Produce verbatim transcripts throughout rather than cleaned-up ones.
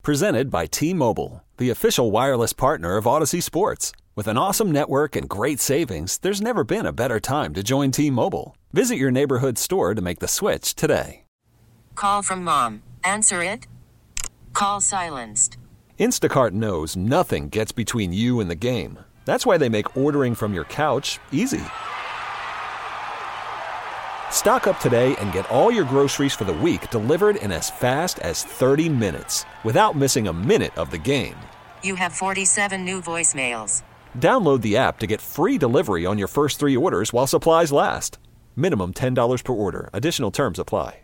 Presented by T-Mobile, the official wireless partner of Odyssey Sports. With an awesome network and great savings, there's never been a better time to join T-Mobile. Visit your neighborhood store to make the switch today. Call from mom. Answer it. Call silenced. Instacart knows nothing gets between you and the game. That's why they make ordering from your couch easy. Stock up today and get all your groceries for the week delivered in as fast as thirty minutes without missing a minute of the game. You have forty-seven new voicemails. Download the app to get free delivery on your first three orders while supplies last. Minimum ten dollars per order. Additional terms apply.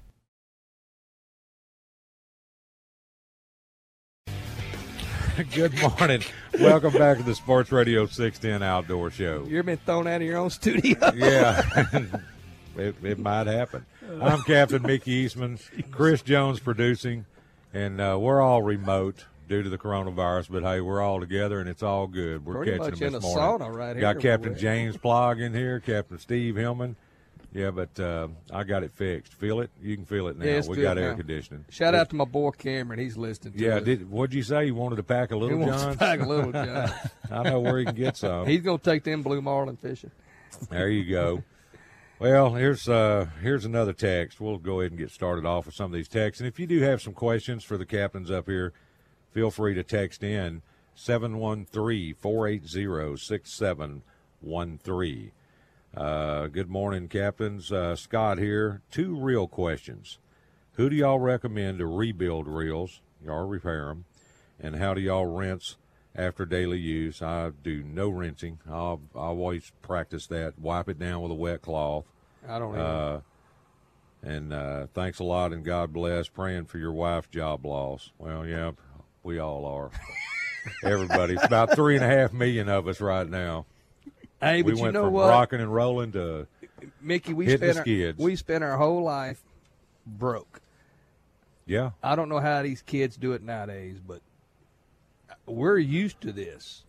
Good morning. Welcome back to the Sports Radio six ten Outdoor Show. You've been thrown out of your own studio. Yeah, it, it might happen. I'm Captain Mickey Eastman, Chris Jones producing, and uh, we're all remote due to the coronavirus, but hey, we're all together, and it's all good. We're Pretty catching much them in this a morning. sauna right here. Got Captain James Plog in here, Captain Steve Hillman. Yeah, but uh, I got it fixed. Feel it? You can feel it now. Yeah, it's we good got now. air conditioning. Shout It- out to my boy Cameron. He's listening to Yeah, us. did, what'd you say? You wanted to pack a Little he wants John's? to pack a Little John. I know where he can get some. He's going to take them blue marlin fishing. There you go. Well, here's uh, here's another text. We'll go ahead and get started off with some of these texts. And if you do have some questions for the captains up here, feel free to text in seven one three, four eight zero, six seven one three. Uh, good morning, captains. Uh, Scott here. Two reel questions. Who do y'all recommend to rebuild reels or repair them? And how do y'all rinse after daily use? I do no rinsing. I'll, I always practice that. Wipe it down with a wet cloth. I don't know. Uh, and uh, thanks a lot, and God bless. Praying for your wife's job loss. Well, yeah, we all are. Everybody. It's about three and a half million of us right now. Hey, We but you went know from what? rocking and rolling to Mickey, we hitting spent, the our, skids. we spent our whole life broke. yeah. I don't know how these kids do it nowadays, but we're used to this.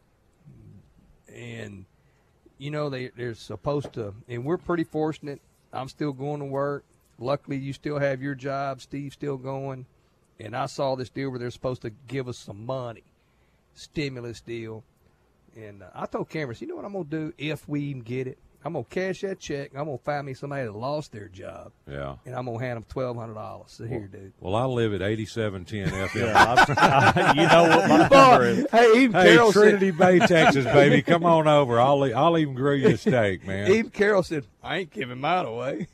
And, you know, they, they're supposed to, and we're pretty fortunate. I'm still going to work. Luckily, you still have your job. Steve's still going. And I saw this deal where they're supposed to give us some money, stimulus deal. And uh, I told Cameron, you know what I'm going to do if we even get it? I'm going to cash that check. I'm going to find me somebody that lost their job. Yeah. And I'm going to hand them twelve hundred dollars. So here, dude. Well, I live at eighty-seven ten F M. Yeah, I, you know what my number is. Hey, even Hey, Carol Trinity said, Bay, Texas, baby. Come on over. I'll e- I'll even grill you a steak, man. even Carol said, I ain't giving mine away.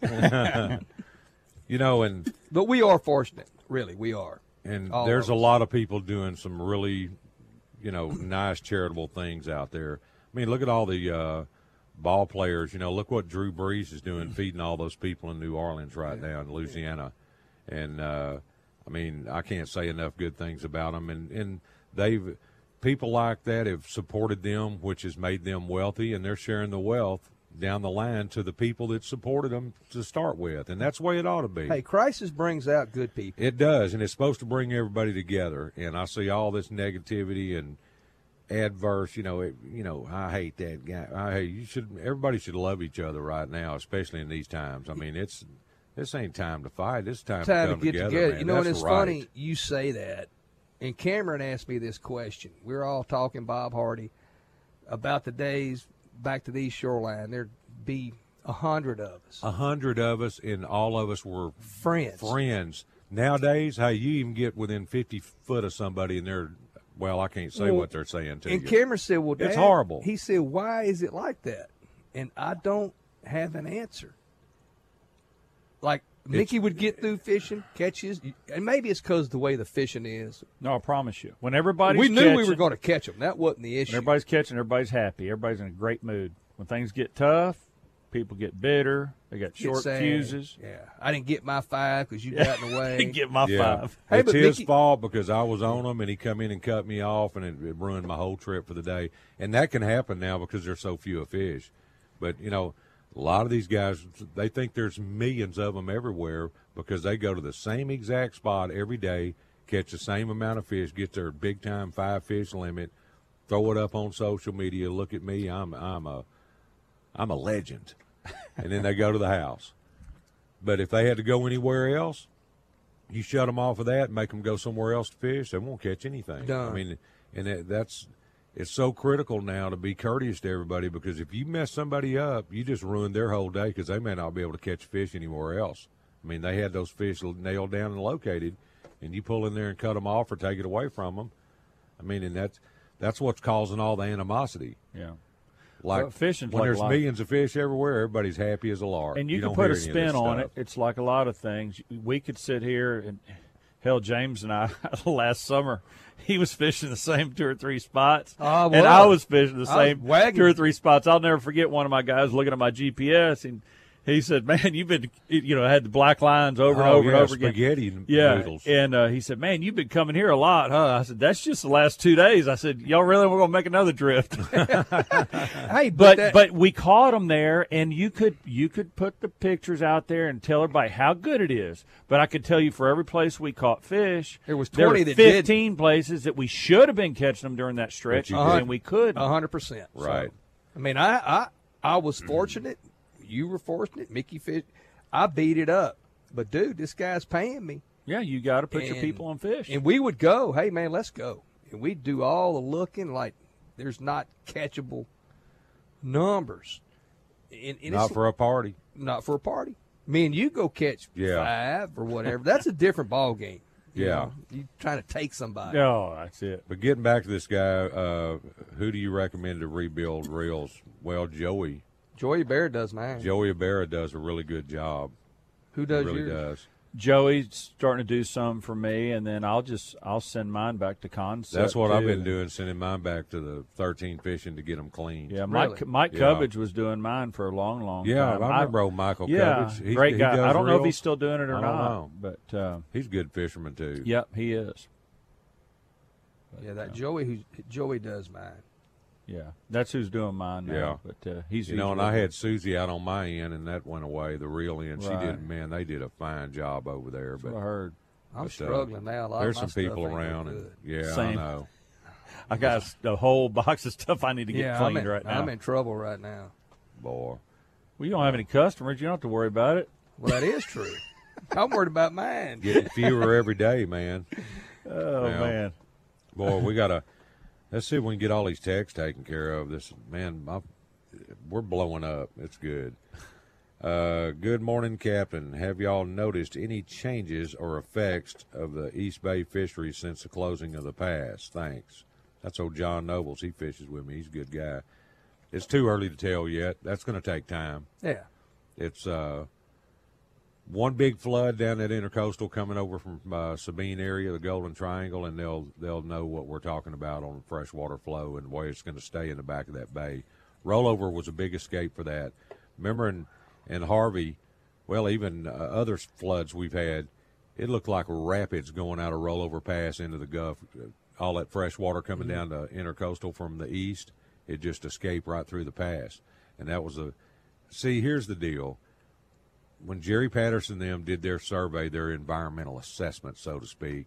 You know, and But we are fortunate. Really, we are. and All there's of a us. lot of people doing some really, you know, nice charitable things out there. I mean, look at all the uh, ball players. You know, look what Drew Brees is doing, feeding all those people in New Orleans right now in Louisiana. And, uh, I mean, I can't say enough good things about them. And, and they've people like that have supported them, which has made them wealthy, and they're sharing the wealth down the line to the people that supported them to start with. And that's the way it ought to be. Hey, crisis brings out good people. It does, and it's supposed to bring everybody together. And I see all this negativity and adverse. You know, it, you know, I hate that guy. I hate you should. Everybody should love each other right now, especially in these times. I mean, it's this ain't time to fight. It's time, Time to to come get together. together. Man. You know, That's and it's right. funny you say that. And Cameron asked me this question. We were all talking, Bob Hardy, about the days back to the East Shoreline. There'd be a hundred of us, A hundred of us, and all of us were friends. friends. Nowadays, hey, you even get within fifty foot of somebody, and they're well, I can't say Well, what they're saying to And you. Cameron said, well, It's Dad, horrible. He said, why is it like that? And I don't have an answer. Like, Mickey would get through fishing, catch his, and maybe it's because the way the fishing is. No, I promise you. When everybody's we knew catching, we were going to catch them. That wasn't the when issue. everybody's catching, everybody's happy. Everybody's in a great mood. When things get tough, people get bitter. They got Get short sad. fuses. Yeah, I didn't get my five because you got in the way. Didn't get my Yeah. five. Hey, It's but his Mickey- fault because I was on him and he come in and cut me off, and it, it ruined my whole trip for the day. And that can happen now because there's so few of fish. But, you know, a lot of these guys, they think there's millions of them everywhere because they go to the same exact spot every day, catch the same amount of fish, get their big-time five-fish limit, throw it up on social media, look at me, I'm I'm a I'm a legend. And then they go to the house. But if they had to go anywhere else, You shut them off of that and make them go somewhere else to fish, they won't catch anything. Done. I mean, and that, that's it's so critical now to be courteous to everybody, because if you mess somebody up, you just ruined their whole day, because they may not be able to catch fish anywhere else. I mean, they had those fish nailed down and located, and you pull in there and cut them off or take it away from them. I mean, and that's that's what's causing all the animosity. Yeah. Like Well, fishing's when like there's life. millions of fish everywhere, everybody's happy as a lark. And you, you can don't put hear a any of spin this on stuff. it. It's like a lot of things. We could sit here and hell, James and I last summer, he was fishing the same two or three spots, I and I was. was fishing the I was same wagging. two or three spots. I'll never forget one of my guys looking at my G P S, and he said, "Man, you've been, you know, had the black lines over and Oh, over yeah, and over again." spaghetti Yeah, noodles. and uh, he said, "Man, you've been coming here a lot, huh?" I said, "That's just the last two days." I said, "Y'all really we're gonna make another drift?" Hey, But that- but we caught them there, and you could you could put the pictures out there and tell everybody how good it is. But I could tell you, for every place we caught fish, There was there were twenty that didn't. fifteen places that we should have been catching them during that stretch, you and didn't. we could. A hundred percent. Right. I mean, I, I I was fortunate. You were fortunate. Mickey Fish. I beat it up. But, dude, this guy's paying me. Yeah, you got to put your And- people on fish. And we would go, hey, man, let's go. And we'd do all the looking like there's not catchable numbers. And, and Not it's for a party. not for a party. Me and you go catch Yeah. five or whatever. That's a different ball game. You Yeah. know? You trying to take somebody. oh, that's it. But getting back to this guy, uh, who do you recommend to rebuild reels? Well, Joey. Joey Bear does mine. Joey Ibarra does a really good job. Who does he really yours? does. Joey's starting to do some for me, and then I'll just I'll send mine back to Concept. That's what I've too. been doing, sending mine back to the thirteen fishing to get them cleaned. Yeah, Mike Really? Mike Yeah. Cubbage was doing mine for a long, long Yeah, time. I remember old Michael Yeah, Cubbage. He- great he guy. does I don't know if reels. he's still doing it or I don't not, know. but uh, He's a good fisherman, too. yep, he is. Yeah, that Joey who Joey does mine. Yeah, that's who's doing mine now. Yeah. But uh, he's You know, and he's I really- had Susie out on my end, and that went away, the reel end. She Right. did, man, they did a fine job over there. That's But what I heard. I'm But, uh, struggling now. A lot there's of my some people stuff ain't no around, and good. yeah, Same. I know. I got a whole box of stuff I need to get Yeah, I'm cleaned in, right now. I'm in trouble right now. Boy. Well, you don't have any customers. You don't have to worry about it. Well, that is true. I'm worried about mine. Getting fewer every day, man. Oh, Yeah. man. Boy, we got to let's see if we can get all these texts taken care of. This man, my, we're blowing up. It's good. Uh, good morning, Captain. Have y'all noticed any changes or effects of the East Bay fisheries since the closing of the pass? Thanks. That's old John Nobles. He fishes with me. He's a good guy. It's too early to tell yet. That's going to take time. Yeah. It's uh, one big flood down that intercoastal coming over from uh, Sabine area, the Golden Triangle, and they'll they'll know what we're talking about on freshwater flow and where it's going to stay in the back of that bay. Rollover was a big escape for that. Remember in, in Harvey, well, even uh, other floods we've had, it looked like rapids going out of Rollover Pass into the Gulf. All that fresh water coming down to intercoastal from the east, it just escaped right through the pass. And that was a – see, here's the deal. When Jerry Patterson and them did their survey, their environmental assessment, so to speak,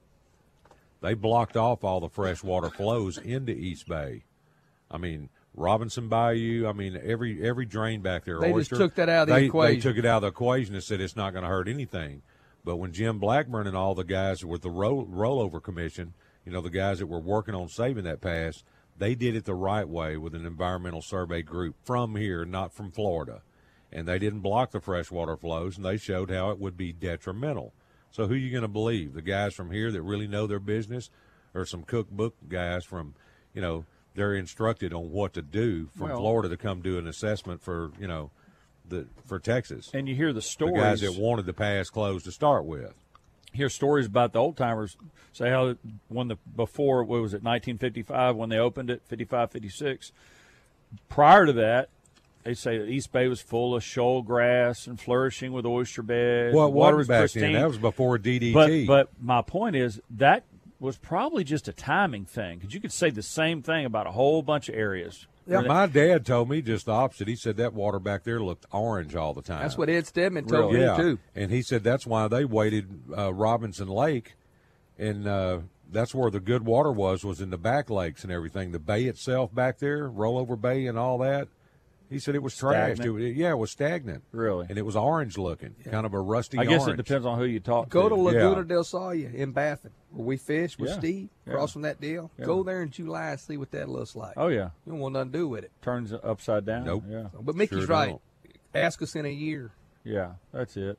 they blocked off all the freshwater flows into East Bay. I mean, Robinson Bayou, I mean, every every drain back there. They Oyster, just took that out of the they, equation. They took it out of the equation and said it's not going to hurt anything. But when Jim Blackburn and all the guys with the roll, rollover commission, you know, the guys that were working on saving that pass, they did it the right way with an environmental survey group from here, not from Florida. And they didn't block the freshwater flows, and they showed how it would be detrimental. So who are you going to believe? The guys from here that really know their business, or some cookbook guys from, you know, they're instructed on what to do from Well- Florida to come do an assessment for, you know, the for Texas. And you hear the The stories. guys that wanted the pass closed to start with. hear stories about the old timers say how when the before what was it nineteen fifty-five when they opened it fifty-five fifty-six, prior to that they say that East Bay was full of shoal grass and flourishing with oyster beds. Well, the water was back pristine. then. That was before D D But T. but my point is that was probably just a timing thing, because you could say the same thing about a whole bunch of areas. Yeah, my dad told me just the opposite. He said that water back there looked orange all the time. That's what Ed Stedman told yeah. me, too. And he said that's why they waited uh, Robinson Lake, and uh, that's where the good water was, was in the back lakes and everything. The bay itself back there, Rollover Bay and all that, He said it was trash. Stagnant? It, yeah, it was stagnant. Really? And it was orange looking, kind of a rusty I guess orange. it depends on who you talk Go to to. Laguna Yeah. del Salia in Baffin, where we fish with Yeah. Steve, Yeah. across from that deal. Yeah. Go there in July and see what that looks like. Oh, yeah. You don't want nothing to do with it. Turns it upside down. Nope. Yeah. But Mickey's Sure right. don't. Ask us in a year. Yeah, that's it.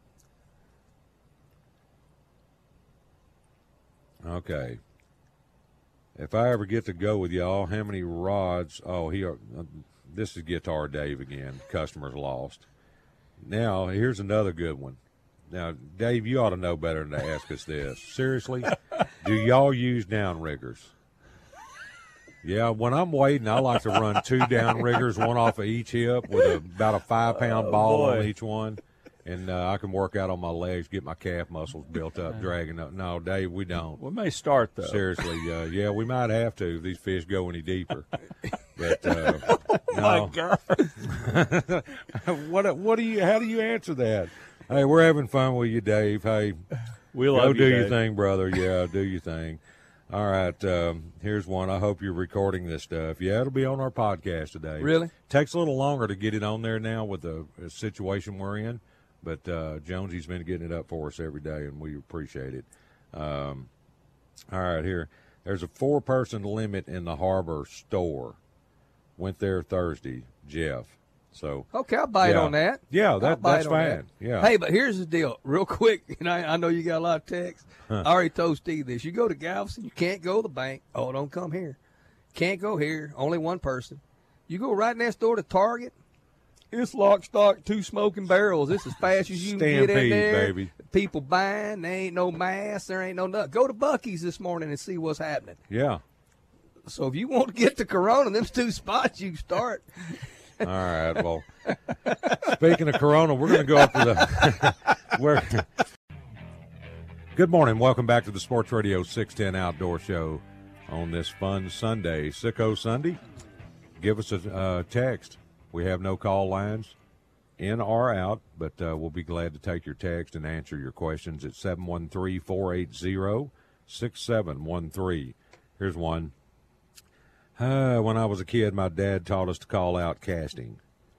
Okay. If I ever get to go with y'all, how many rods? Oh, he. Uh, this is Guitar Dave again. Customers lost. Now, here's another good one. Now, Dave, you ought to know better than to ask us this. Seriously, do y'all use downriggers? Yeah, when I'm wading, I like to run two downriggers, one off of each hip with a, about a five-pound Oh, ball boy. on each one. And uh, I can work out on my legs, get my calf muscles built up, dragging up. No, Dave, we don't. We may start, though. Seriously, uh, yeah, we might have to if these fish go any deeper. But uh, My no. God. what what do you? How do you answer that? Hey, we're having fun with you, Dave. Hey, We go love do you, your Dave. thing, brother. Yeah, do your thing. All right, um, here's one. I hope you're recording this stuff. Yeah, it'll be on our podcast today. Really? Takes a little longer to get it on there now with the uh, situation we're in, but uh, Jonesy's been getting it up for us every day, and we appreciate it. Um, all right, here. There's a four-person limit in the Harbor store. Went there Thursday, Jeff. So Okay, I'll bite Yeah. on that. Yeah, I'll that, bite that's on fine. that. Yeah. Hey, but here's the deal, real quick. And I, I know you got a lot of texts. I already told Steve this. You go to Galveston, you can't go to the bank. Oh, don't come here. Can't go here. Only one person. You go right next door to Target. It's lock, stock, two smoking barrels. It's as fast as you can get in Stampede, there. baby. People buying. There ain't no mass. There ain't no nothing. Go to Buc-ee's this morning and see what's happening. Yeah. So if you want to get to Corona, them two spots you can start. All right. Well, speaking of Corona, we're going to go up to the. we're, good morning. Welcome back to the Sports Radio six ten Outdoor Show on this fun Sunday, Sicko Sunday. Give us a uh, text. We have no call lines in or out, but uh, we'll be glad to take your text and answer your questions at seven one three, four eight zero, six seven one three. Here's one. Uh, when I was a kid, my dad taught us to call out casting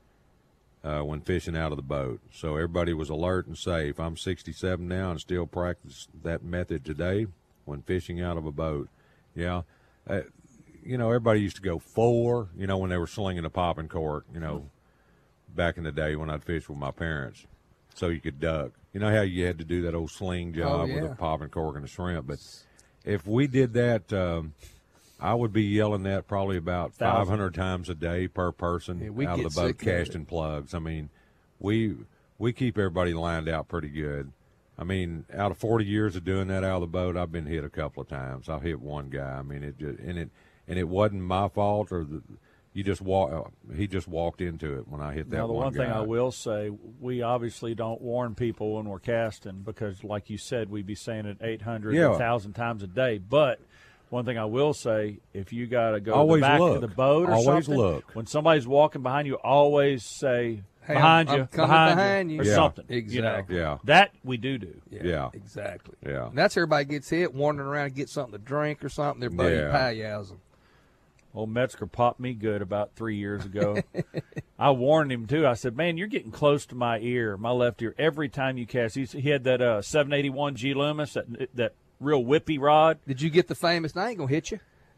uh, when fishing out of the boat. So everybody was alert and safe. I'm sixty-seven now and still practice that method today when fishing out of a boat. Yeah. Uh, you know, everybody used to go four, you know, when they were slinging a popping cork, you know, back in the day when I'd fish with my parents so you could duck. You know how you had to do that old sling job yeah. with a popping cork and a shrimp? But if we did that, um, I would be yelling that probably about five hundred times a day per person Yeah, we out get of the boat sick of it. casting plugs. I mean, we we keep everybody lined out pretty good. I mean, out of forty years of doing that out of the boat, I've been hit a couple of times. I've hit one guy. I mean, it just and it and it wasn't my fault, or the, you just walk. He just walked into it when I hit that Now, the one one guy. thing I will say, we obviously don't warn people when we're casting because, like you said, we'd be saying it eight hundred, Yeah. one thousand times a day. But one thing I will say, if you got to go Always to the back look. of the boat or Always something, look. when somebody's walking behind you, always say, Hey, behind I'm- you, I'm coming behind, behind you, you. or Yeah. something. you know. Exactly. Yeah. That we do do. Yeah. Exactly. Yeah. And that's everybody gets hit, wandering around to get something to drink or something. Their buddy Yeah. pal-yows them. Old Metzger popped me good about three years ago. I warned him, too. I said, man, you're getting close to my ear, my left ear, every time you cast. He's, he had that uh, seven eighty-one G Loomis, that, that real whippy rod. Did you get the famous, I ain't going to hit you?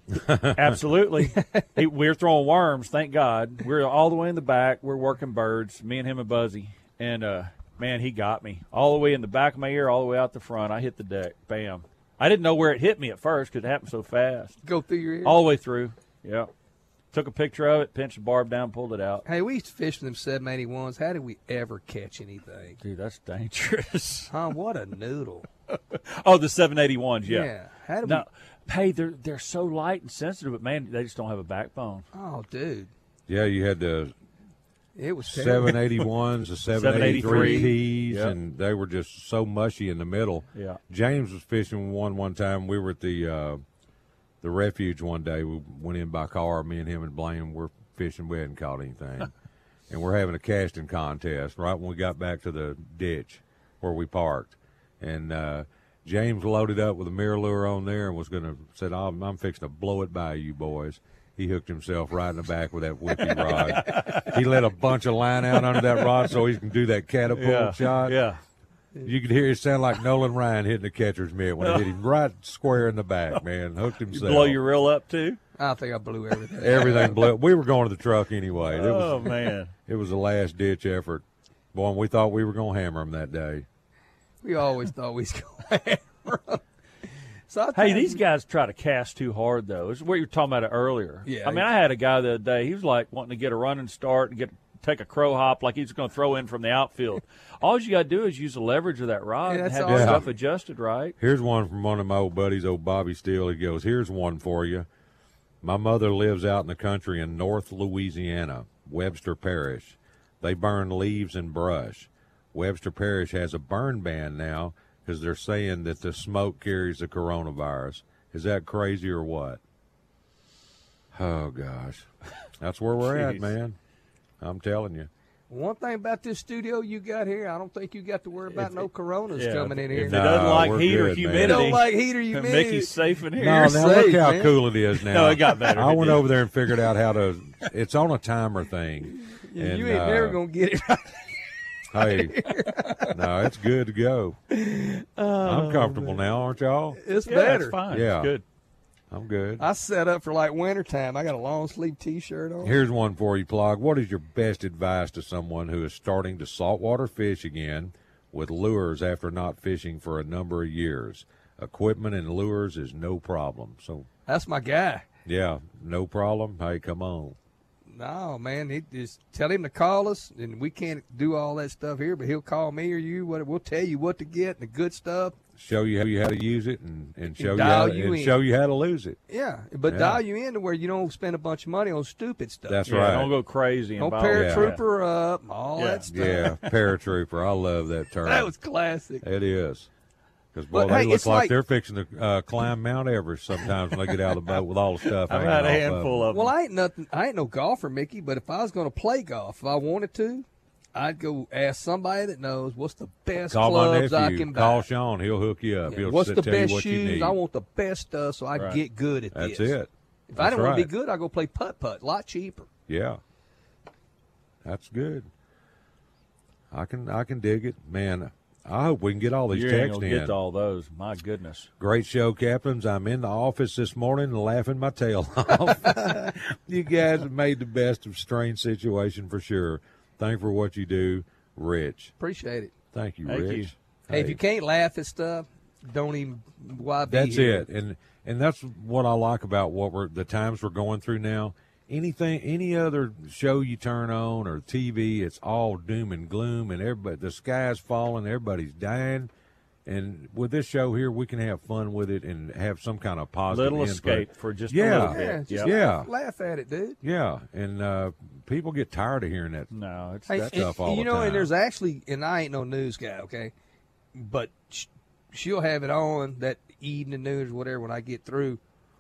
Absolutely. he, we're throwing worms, thank God. We're all the way in the back. We're working birds, me and him and Buzzy. And, uh, man, he got me. All the way in the back of my ear, all the way out the front. I hit the deck. Bam. I didn't know where it hit me at first because it happened so fast. Go through your ear? All the way through. Yeah. Took a picture of it, pinched the barb down, pulled it out. Hey, we used to fish with them seven eighty-ones. How did we ever catch anything? Dude, that's dangerous. Huh? What a noodle. Oh, the seven eighty-ones, yeah. How did No, hey, they're they're so light and sensitive, but man, they just don't have a backbone. we? Oh, dude. Yeah, you had the It was terrible. seven eighty-ones, the seven eighty-three seven eighty-three. T's, Yep. and they were just so mushy in the middle. Yeah. James was fishing one one time. We were at the uh, the refuge one day. We went in by car. Me and him and Blaine were fishing. We hadn't caught anything, and we're having a casting contest right when we got back to the ditch where we parked, and uh, James loaded up with a mirror lure on there and was going to said, "I'm, I'm fixing to blow it by you boys." he hooked himself right in the back with that whippy rod. He let a bunch of line out under that rod so he can do that catapult Yeah, shot. yeah. You could hear it sound like Nolan Ryan hitting the catcher's mitt when it hit him right square in the back, man. Hooked You himself. blow your reel up too. I think I blew everything. Everything blew. We were going to the truck anyway. It Oh was, man. it was a last ditch effort. Boy, we thought we were going to hammer him that day. We always thought we was going to hammer 'em. So I Hey, think- these guys try to cast too hard, though. It's what you were talking about earlier. Yeah. I mean, I had a guy the other day. He was like wanting to get a running start and get take a crow hop like he's going to throw in from the outfield. All you got to do is use the leverage of that rod Yeah, and that's have all. your Yeah. stuff adjusted right. Here's one from one of my old buddies, old Bobby Steele. He goes, here's one for you. My mother lives out in the country in North Louisiana, Webster Parish. They burn leaves and brush. Webster Parish has a burn ban now because they're saying that the smoke carries the coronavirus. Is that crazy or what? Oh, gosh. That's where we're at, Jeez. man. I'm telling you. One thing about this studio you got here, I don't think you got to worry about If no it- coronas Yeah, coming in if here. it No, doesn't like we're heat or good, man. humidity, It don't like heat or humidity. Mickey's safe in here. No, You're now look safe, how man. cool it is now. No, it got better. I It went did. over there and figured out how to. It's on a timer thing. You, and, you ain't uh, never gonna get it right. Hey, no, it's good to go. I'm comfortable now, aren't y'all? It's Yeah, better. it's fine. Yeah. It's good. I'm good. I set up for like winter time. I got a long sleeve T-shirt on. Here's one for you, Plog. What is your best advice to someone who is starting to saltwater fish again with lures after not fishing for a number of years? Equipment and lures is no problem. So, That's my guy. yeah, no problem. Hey, come on. No, man, he just tell him to call us, and we can't do all that stuff here, but he'll call me or you. What we'll tell you what to get and the good stuff. Show you how you how to use it and, and show you dial how to, you and in. show you how to lose it. Yeah, but Yeah. dial you in to where you don't spend a bunch of money on stupid stuff. That's Yeah, right. don't go crazy. Don't involved. paratrooper up, all Yeah. that stuff. Yeah, paratrooper. I love that term. That was classic. It is. Because, boy, But, they hey, look it's like, like- they're fixing to uh, climb Mount Everest sometimes when they get out of the boat with all the stuff. I've hanging had a off handful of of Well, them. I ain't nothing. I ain't no golfer, Mickey. But if I was going to play golf, if I wanted to, I'd go ask somebody that knows what's the best Call my clubs I nephew. can buy. Call Sean. He'll hook you up. Yeah, He'll what's sit- the tell you best what you shoes? need. I want the best stuff so I can Right. get good at That's this. it. If I That's didn't want to right. be good, I go play putt putt. A lot cheaper. Yeah, that's good. I can I can dig it, man. I hope we can get all these You ain't texts gonna in. get to all those. My goodness. Great show, captains. I'm in the office this morning and laughing my tail off. You guys have made the best of strange situation for sure. Thank you for what you do, Rich. Appreciate it. Thank you, Thank Rich. you. Hey, if you can't laugh at stuff, don't even. Why be That's here? it, and and that's what I like about what we're the times we're going through now. Anything, any other show you turn on or T V, it's all doom and gloom, and everybody, the sky's falling, everybody's dying. And with this show here, we can have fun with it and have some kind of positive Little input. escape for just a Yeah. little Yeah, bit. just Yep. Yeah. laugh, laugh at it, dude. Yeah, and uh, people get tired of hearing that. No, it's Hey, that and- stuff all you the know, time. and there's actually, and I ain't no news guy, okay, but sh- she'll have it on that evening news or whatever when I get through.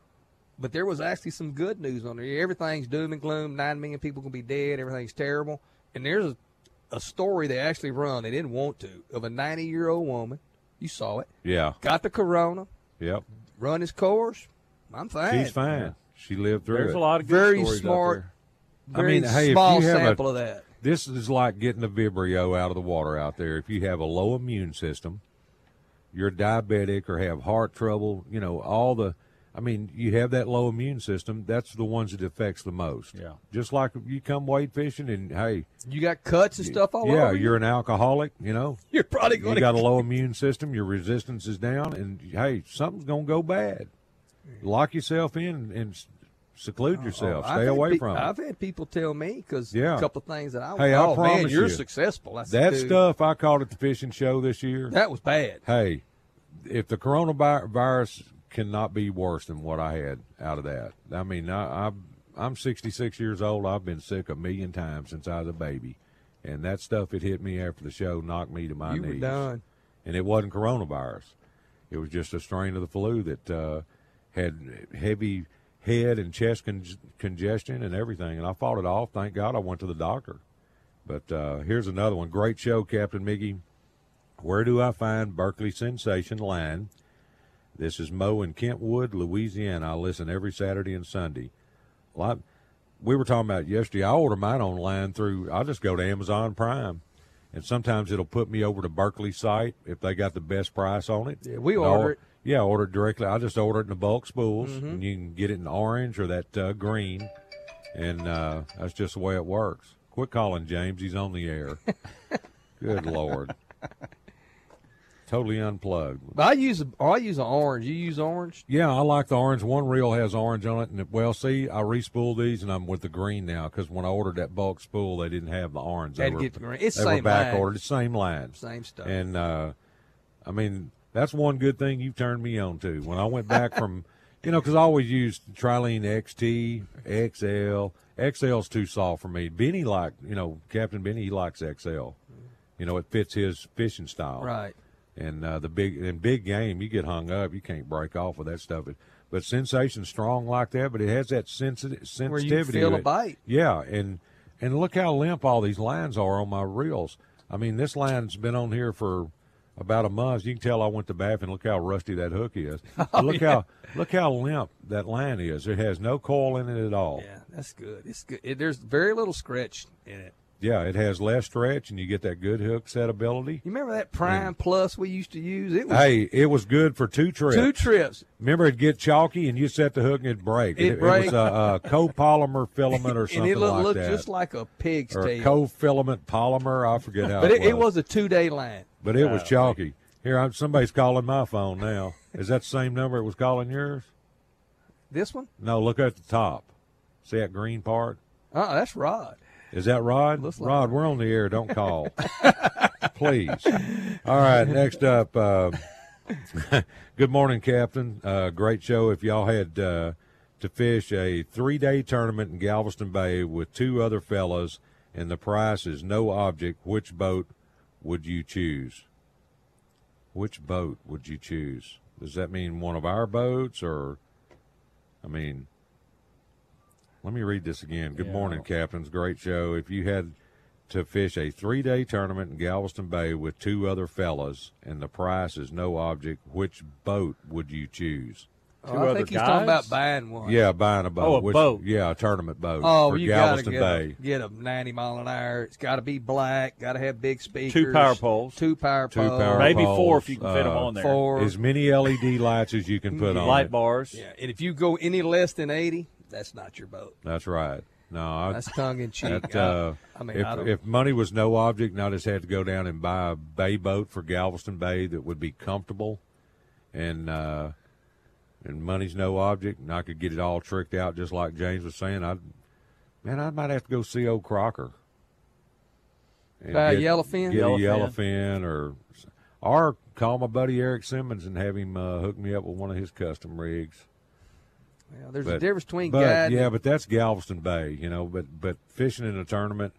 But there was actually some good news on there. Everything's doom and gloom. Nine million people gonna be dead. Everything's terrible. And there's a, a story they actually run. They didn't want to of a ninety year old woman. You saw it. Yeah, Got the corona. yep. Run his course. I'm fine. She's fine. She lived through There's it. a lot of good Very stories out smart. there. I Very mean, hey, if small you have a- sample of that. This is like getting the Vibrio out of the water out there. If you have a low immune system, you're diabetic or have heart trouble, you know, all the, I mean, you have that low immune system, that's the ones it affects the most. Yeah. Just like if you come weight fishing and, hey, You got cuts and stuff all yeah, over. you're an alcoholic, you know, You're probably going you got a low immune system, your resistance is down, and, hey, something's going to go bad. Lock yourself in and s- seclude yourself. Stay away from it. I've had people tell me because Yeah. a couple of things that I Hey, I oh man, promise you're you, successful. I said, That "Dude, stuff I caught at the fishing show this year. that was bad. Hey, if the coronavirus cannot be worse than what I had out of that. I mean, I, I, I'm sixty-six years old. I've been sick a million times since I was a baby. And that stuff that hit me after the show knocked me to my You knees. were done. And it wasn't coronavirus. It was just a strain of the flu that uh, had heavy head and chest con- congestion and everything. And I fought it off. Thank God I went to the doctor. But uh, here's another one. Great show, Captain Miggy. Where do I find Berkeley Sensation Line? This is Mo in Kentwood, Louisiana. I listen every Saturday and Sunday. Well, I, we were talking about it yesterday. I order mine online through. I'll just go to Amazon Prime, and sometimes it'll put me over to Berkeley site if they got the best price on it. Yeah, we And order I'll- it. Yeah, I order it directly. I just order it in the bulk spools, Mm-hmm. and you can get it in orange or that uh, green, and uh, that's just the way it works. Quit calling James; he's on the air. Good Lord, totally unplugged. But I use a, oh, I use an orange. You use orange? Yeah, I like the orange. One reel has orange on it, and it, well, see, I respooled these, and I'm with the green now because when I ordered that bulk spool, they didn't have the orange. They Had to were, get the green. It's they same were back line. ordered, same line, Same stuff. and uh, I mean, that's one good thing you turned me on to. When I went back from, you know, because I always used Trilene X T, X L. X L's too soft for me. Benny like, you know, Captain Benny, he likes X L. You know, it fits his fishing style. Right. And uh, the big and big game, you get hung up, you can't break off with that stuff. But, but Sensation's strong like that, but it has that sensitive sensitivity. Where you feel to a it. bite. Yeah, and and look how limp all these lines are on my reels. I mean, this line's been on here for about a month. You can tell I went to Baffin. Look how rusty that hook is. Oh, look how look how limp that line is. It has no coil in it at all. Yeah, that's good. It's good. It, there's very little stretch in it. Yeah, it has less stretch, and you get that good hook setability. You remember that Prime Plus we used to use? It was Hey, it was good for two trips. two trips. Remember, it'd get chalky, and you set the hook, and it'd break. It'd it, break. it was a, a copolymer filament or And something it looked, like looked that. just like a pig's or a tail. co-filament polymer. I forget how but it, it, it was a two-day line. But it was chalky. Here, I'm, somebody's calling my phone now. Is that the same number it was calling yours? This one? No, look at the top. See that green part? Uh, that's Rod. Is that Rod? Looks like Rod, we're on the air. Don't call. Please. All right, next up. Uh, good morning, Captain. Uh, great show. If y'all had uh, to fish a three-day tournament in Galveston Bay with two other fellas and the price is no object, which boat would you choose? Which boat would you choose? Does that mean one of our boats or, I mean, let me read this again. Good Yeah. morning, Captains. Great show. If you had to fish a three-day tournament in Galveston Bay with two other fellas and the price is no object, which boat would you choose? Oh, Two I other think he's guys? talking about buying one. Yeah, buying a boat. Oh, a Which- boat. Yeah, a tournament boat Oh, for you gotta Galveston get Bay. a, get a ninety mile an hour. It's got to be black. Got to have big speakers. Two power poles. Two power Two poles. power Maybe poles, four if you can fit them uh, on there. Four. As many L E D lights as you can put on Light it. bars. Yeah, and if you go any less than eighty, that's not your boat. That's right. No, I, That's tongue in cheek. that, uh, I, I mean, if, I don't. if money was no object, and I just had to go down and buy a bay boat for Galveston Bay that would be comfortable, and uh, and money's no object, and I could get it all tricked out just like James was saying, I'd man, I might have to go see old Crocker. And Buy a get- yellowfin? Get Yellowfin. a yellowfin, or or call my buddy Eric Simmons and have him uh, hook me up with one of his custom rigs. yeah, there's But, a difference between but guiding. yeah, but that's Galveston Bay, you know. But but fishing in a tournament,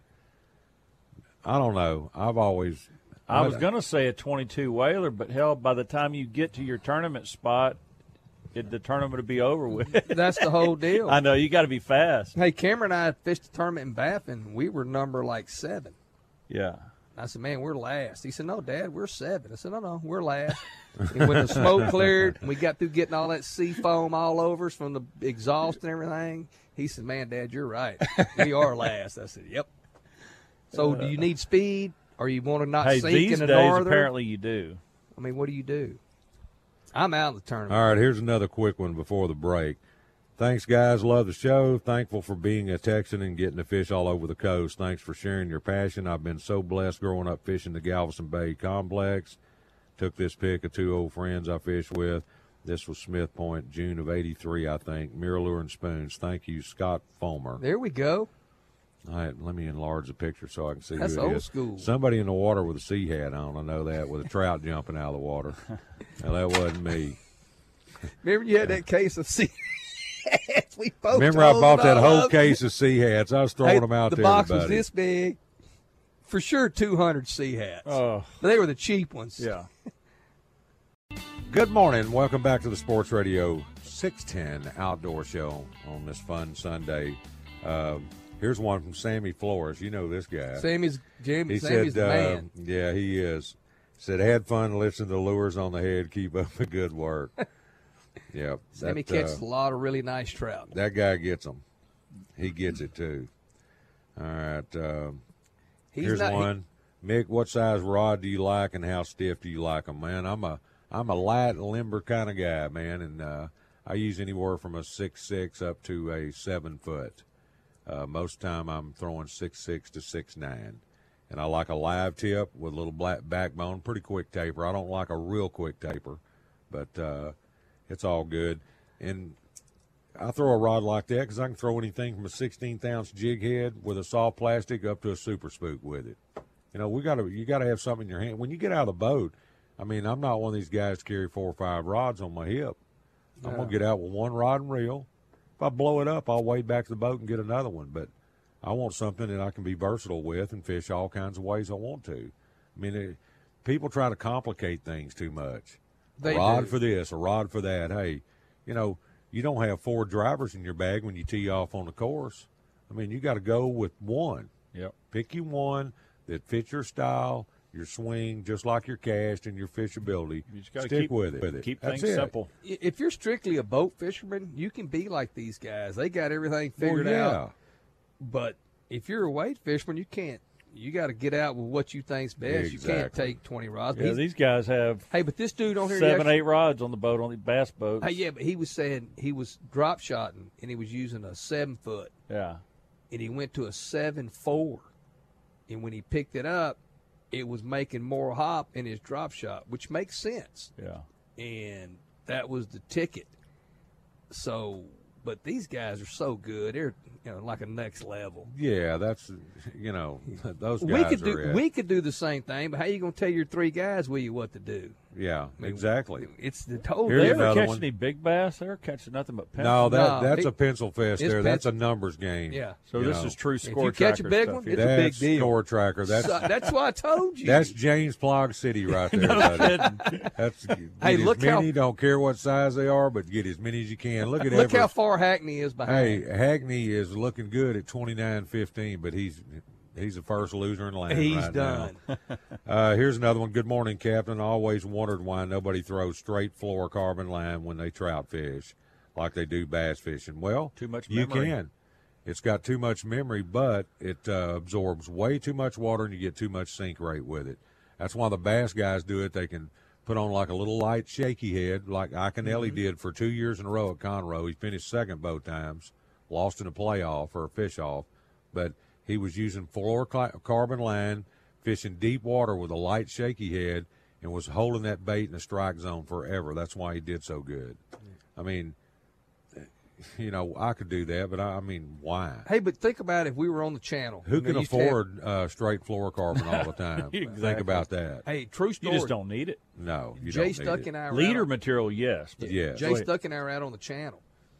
I don't know. I've always I was going to say a twenty-two whaler, but hell, by the time you get to your tournament spot, it, the tournament will be over with. That's the whole deal. I know you got to be fast. Hey, Cameron and I fished a tournament in Baffin. We were number like seven. Yeah. I said, man, we're last. He said, no, Dad, we're seven. I said, no, no, we're last. And when the smoke cleared and we got through getting all that sea foam all over us from the exhaust and everything, he said, man, Dad, you're right. We are last. I said, yep. So do you need speed or you want to not Hey, sink these in the days northern? apparently you do. I mean, what do you do? I'm out of the tournament. All right, here's another quick one before the break. Thanks, guys. Love the show. Thankful for being a Texan and getting to fish all over the coast. Thanks for sharing your passion. I've been so blessed growing up fishing the Galveston Bay Complex. Took this pic of two old friends I fished with. This was Smith Point, June of eighty-three, I think. Mirror and Spoons. Thank you, Scott Fulmer. There we go. All right, let me enlarge the picture so I can see That's who it old is. school. Somebody in the water with a sea hat on. I know that, with a trout jumping out of the water. Now, that wasn't me. Remember you had that case of sea hats? We both Remember, I told bought it that all whole up. case of sea hats. I was throwing Hey, them out the to box everybody. was this big. For sure, two hundred sea hats. Oh, But they were the cheap ones. yeah. Good morning. Welcome back to the Sports Radio six ten Outdoor Show on this fun Sunday. Uh, here's one from Sammy Flores. You know this guy. Sammy's, Jamie, He Sammy's said, the uh, man. yeah, he is. Said, had fun listening to Lures on the Head. Keep up the good work. Yeah. Sammy that, catches uh, a lot of really nice trout. that guy gets them. he gets it too. All right. Um, He's here's not, he- one. Mick, what size rod do you like, and how stiff do you like them, man? I'm a I'm a light, limber kind of guy, man, and uh, I use anywhere from a six six up to a seven foot. Uh, most time I'm throwing six six to six nine, and I like a live tip with a little black backbone, pretty quick taper. I don't like a real quick taper, but uh, it's all good. And I throw a rod like that because I can throw anything from a sixteenth ounce jig head with a soft plastic up to a super spook with it. You know, we got to you got to have something in your hand when you get out of the boat. I mean, I'm not one of these guys to carry four or five rods on my hip. I'm No. gonna get out with one rod and reel. If I blow it up, I'll wade back to the boat and get another one. But I want something that I can be versatile with and fish all kinds of ways I want to. I mean, it, people try to complicate things too much. They a rod do. for this, a rod for that. Hey, you know, you don't have four drivers in your bag when you tee off on the course. I mean, you got to go with one. Yep. Pick you one that fits your style, your swing, just like your cast and your fishability. You just gotta Stick keep, with it. With it. Keep That's things it. simple. If you're strictly a boat fisherman, you can be like these guys. They got everything figured well, yeah. out. But if you're a weight fisherman, you can't. You got to get out with what you think's best. You can't Exactly. take twenty rods. Yeah, He's- these guys have hey, but this dude on here, seven, yesterday- eight rods on the boat, on the bass boats. Hey, yeah, but he was saying he was drop shotting and he was using a seven foot, Yeah. and he went to a seven four, and when he picked it up, it was making more hop in his drop shot, which makes sense. Yeah. And that was the ticket. So, but these guys are so good; they're you know like a next level. Yeah, that's, you know, those guys We could are do it. we could do the same thing, but how you gonna tell your three guys with you what to do? Yeah, I mean, exactly. It's the whole Here's They difference. ever another catch one. any big bass? They're catching nothing but pencil. No, that No, that's it- a pencil fest it's there. That's a pencil. numbers game. Yeah. So you this know. is true If score you catch a tracker big stuff one, here. it's a big That's deal. score tracker. That's So, that's why I told you. that's James Plog City right there, buddy. That's get Hey, as look how- many. Don't care what size they are, but get as many as you can. Look at Look how Everest. far Hackney is Hey, behind. Hackney is looking good at twenty-nine fifteen, but he's he's the first loser in line. He's right done. Now. Uh, here's another one. Good morning, Captain. I always wondered why nobody throws straight fluorocarbon line when they trout fish, like they do bass fishing. Well, Too much you memory. can. It's got too much memory, but it uh, absorbs way too much water, and you get too much sink rate with it. That's why the bass guys do it. They can put on like a little light shaky head, like Iaconelli Mm-hmm. did for two years in a row at Conroe. He finished second both times, lost in a playoff or a fish off, but he was using fluorocarbon line, fishing deep water with a light shaky head, and was holding that bait in the strike zone forever. That's why he did so good. I mean, you know, I could do that, but I, I mean, why? Hey, but think about if we were on the channel. Who You know, can you used to have- afford uh, straight fluorocarbon all the time? Think Exactly. about that. Hey, true You story. just don't need it. No, you Jay don't Stuck need and it. I were Leader out on- material, yes. But Yes. Jay Wait. Stuck and I were out on the channel,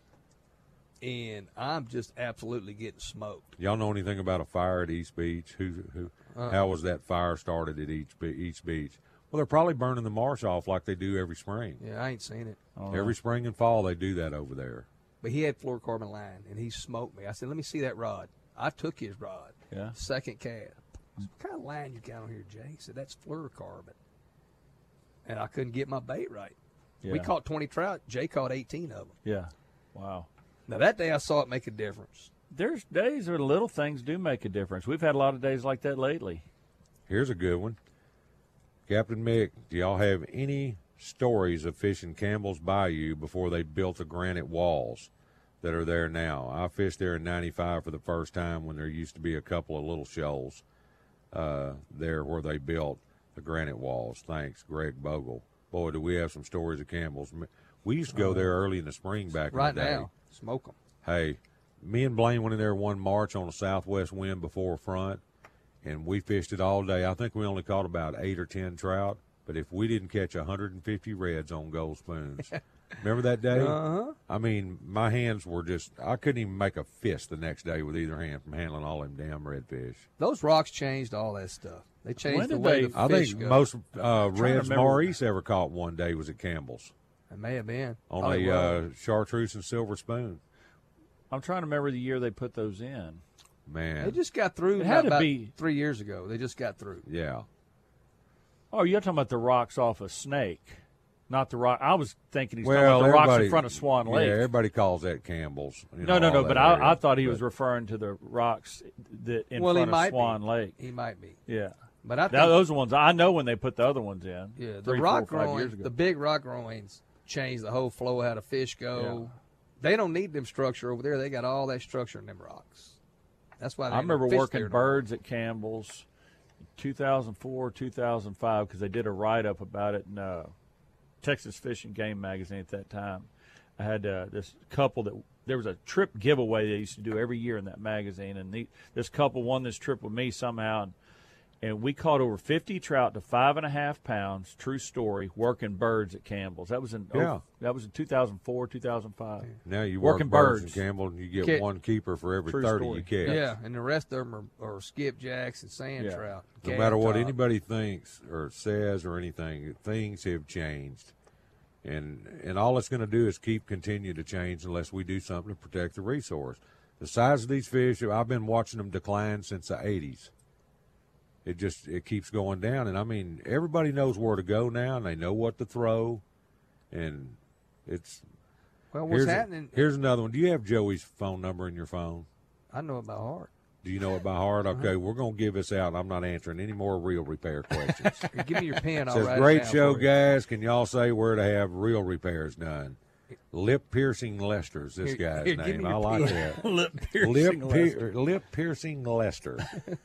and I'm just absolutely getting smoked. Y'all know anything about a fire at East Beach? Who, who, Uh-uh. how was that fire started at each be- each beach? Well, they're probably burning the marsh off like they do every spring. Yeah, I ain't seen it, I don't know. Every spring and fall, they do that over there. but he had fluorocarbon line, and he smoked me. I said, "Let me see that rod." I took his rod. Yeah. Second cast. What kind of line you got on here, Jay? He said, "That's fluorocarbon," and I couldn't get my bait right. We Yeah. caught twenty trout. Jay caught eighteen of them. Yeah. Wow. Now that day, I saw it make a difference. There's days where little things do make a difference. We've had a lot of days like that lately. Here's a good one. Captain Mick, do y'all have any stories of fishing Campbell's Bayou before they built the granite walls that are there now? I fished there in ninety-five for the first time when there used to be a couple of little shoals uh, there where they built the granite walls. Thanks, Greg Bogle. Boy, do we have some stories of Campbell's. We used to go there early in the spring back Right in the day. now, smoke them. Hey, me and Blaine went in there one March on a southwest wind before a front, and we fished it all day. I think we only caught about eight or ten trout, but if we didn't catch one hundred fifty reds on gold spoons. Remember that day? Uh-huh. I mean, my hands were just, I couldn't even make a fist the next day with either hand from handling all them damn redfish. Those rocks changed all that stuff. They changed When the did way they- the I fish think go. most uh, to reds remember- Maurice ever caught one day was at Campbell's It may have been on Oh, a well. uh, chartreuse and silver spoon. I'm trying to remember the year they put those in. Man, They just got through It had to about be- three years ago. They just got through. yeah. Oh, you're talking about the rocks off a snake. Not the rock. I was thinking he's Well, talking about the rocks everybody- in front of Swan Lake. Yeah, everybody calls that Campbell's. you no, know, no, no. all But that I, area. I thought he was But- referring to the rocks that in well, he front might of Swan be. Lake. He might be. Yeah. But I think That, those are ones I know when they put the other ones in. yeah, the three, rock four, five growing, years ago. the big rock growings changed the whole flow of how the fish go. Yeah. They don't need them structure over there. They got all that structure in them rocks. That's why they I ain't no remember fish working there no more. birds at Campbell's, two thousand four, two thousand five, because they did a write up about it in uh, Texas Fish and Game magazine at that time. I had uh, this couple that there was a trip giveaway they used to do every year in that magazine, and the, this couple won this trip with me somehow, and, and we caught over fifty trout to five and a half pounds. True story. Working birds at Campbell's. That was in Yeah. oh, that was in two thousand four, two thousand five. Now you Working work birds, birds. in Campbell, and you get Catch- one keeper for every True thirty story. you catch. Yeah, and the rest of them are, are skipjacks and sand Yeah. trout. No Cat matter what top. anybody thinks or says or anything, things have changed, and and all it's going to do is keep continue to change unless we do something to protect the resource. The size of these fish, I've been watching them decline since the eighties. It just it keeps going down, and I mean everybody knows where to go now, and they know what to throw, and it's Well, what's here's, happening? here's another one. Do you have Joey's phone number in your phone? I know it by heart. Do you know it by heart? Okay, we're going to give this out. I'm not answering any more real repair questions. Give me your pen. I'll Says, write it great down show, for you." guys. Can y'all say where to have real repairs done? Lip Piercing Lester's this Here- guy's here, give name. me I your like pen. that. Lip Lip, piercing. pier- Lip Piercing Lester.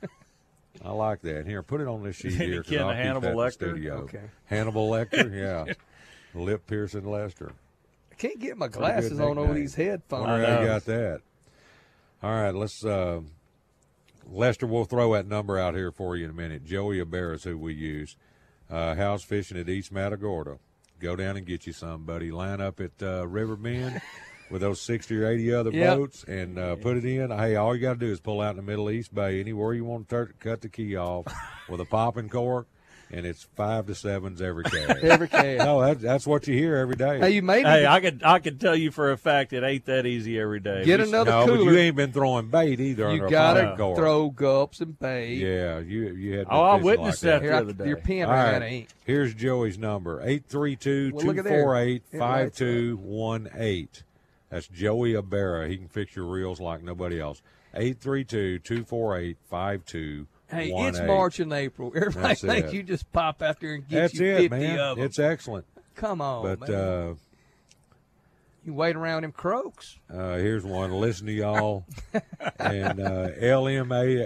I like that. Here, put it on this sheet Any here. 'cause kin to I'll keep Hannibal that in the Lecter? studio. Okay. Hannibal Lecter, yeah. Lip Piercing Lester. I can't get my Pretty good glasses on over nickname. these headphones. Wonder I how you know. got that. All right, let's. Uh, Lester, we'll throw that number out here for you in a minute. Joey Abera is who we use. Uh, house fishing at East Matagorda. Go down and get you some, buddy. Line up at uh, River Bend with those sixty or eighty other Yep. boats and uh, put it in. Hey, all you got to do is pull out in the Middle East Bay, anywhere you want to tur- cut the key off with a popping cork, and it's five to sevens every cast. Every cast. No, that, that's what you hear every day. Hey, you made Hey, me I could I could tell you for a fact it ain't that easy every day. get We- another no, but cooler. you ain't been throwing bait either. under You a gotta popping cork. throw gulps and bait. Yeah, you you had. been Oh, I fishing witnessed like that. Here, the I, other day. your pen All ran right. out of ink. Here's Joey's number: eight three two, Well, look two at there. four eight, It five lights two one eight. That's Joey Abera. He can fix your reels like nobody else. eight three two, two four eight, five two one eight. Hey, it's March and April. Everybody That's thinks it. you just pop out there and get That's you it, fifty man. of them. It's excellent. Come on, But man. uh, you wait around them croaks. uh, here's one. Listen to y'all. and uh, L M A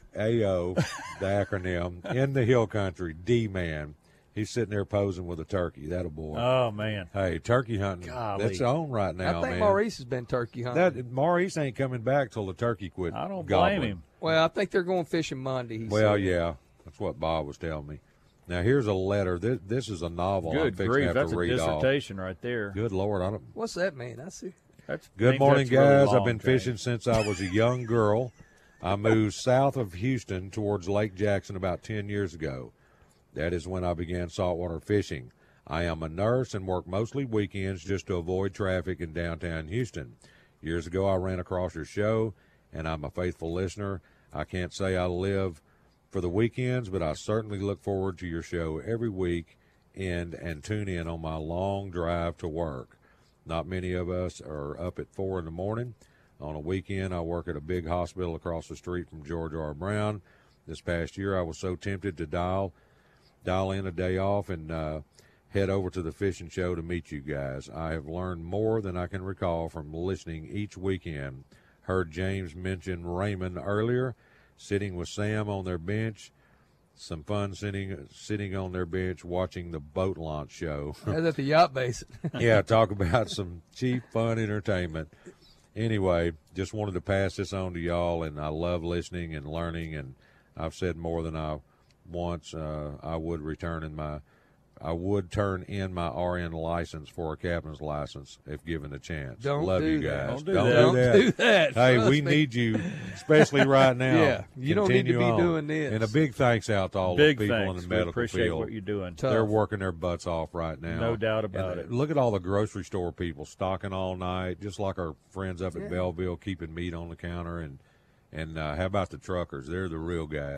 O, the acronym, in the hill country, D-Man. He's sitting there posing with a turkey. That a boy. Oh man. Hey, turkey hunting. Golly. That's on right now, I think man. Maurice has been turkey hunting. That Maurice ain't coming back till the turkey quit. I don't gobbling. blame him. well, I think they're going fishing Monday. He Well, said. yeah, that's what Bob was telling me. Now here's a letter. This, this is a novel. I'm Good fixing grief, to have that's to a read off. dissertation right there. Good Lord, I don't. What's that mean? I see. That's Good think morning, that's really guys. long, I've been James. fishing since I was a young girl. I moved south of Houston towards Lake Jackson about ten years ago. That is when I began saltwater fishing. I am a nurse and work mostly weekends just to avoid traffic in downtown Houston. Years ago, I ran across your show, and I'm a faithful listener. I can't say I live for the weekends, but I certainly look forward to your show every week and, and tune in on my long drive to work. Not many of us are up at four in the morning. On a weekend, I work at a big hospital across the street from George R. Brown. This past year, I was so tempted to dial dial in a day off and uh, head over to the fishing show to meet you guys. I have learned more than I can recall from listening each weekend. Heard James mention Raymond earlier, sitting with Sam on their bench. Some fun sitting sitting on their bench watching the boat launch show. That's at the yacht basin. Yeah, talk about some cheap, fun entertainment. Anyway, just wanted to pass this on to y'all, and I love listening and learning, and I've said more than I once. Uh, I would return in my, I would turn in my R N license for a captain's license if given the chance. Don't love do you that. guys. Don't do Don't that. do Don't that. do that. Hey, Trust we me. need you, especially right now. Yeah, you don't need to Continue be on. doing this. And a big thanks out to all Big the people thanks. in the We medical appreciate field. what you're doing. Tough. They're working their butts off right now. No doubt about And it. Look at all the grocery store people stocking all night, just like our friends up at Yeah. Belleville keeping meat on the counter. And and uh, how about the truckers? They're the real guys.